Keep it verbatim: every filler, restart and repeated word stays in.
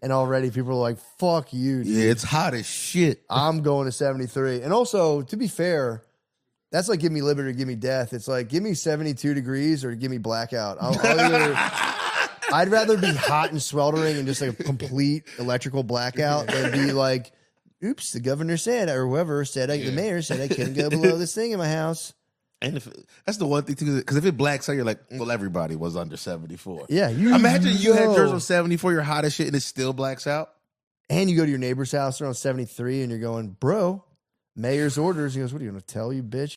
and already people are like, fuck you, dude. Yeah, it's hot as shit. I'm going to seventy-three. And also, to be fair, that's like give me liberty or give me death. It's like give me seventy-two degrees or give me blackout. I'll, I'll either, I'd rather be hot and sweltering and just like a complete electrical blackout than be like, oops, the governor said, or whoever said, I, Yeah. the mayor said I couldn't go below this thing in my house. And if that's the one thing too, because if it blacks out, you're like, well, everybody was under seventy-four. Yeah, you imagine you had know. yours on seventy-four, you're hot as shit, and it still blacks out. And you go to your neighbor's house, they're on seventy-three, and you're going, bro, mayor's orders. He goes, what are you going to tell you, bitch?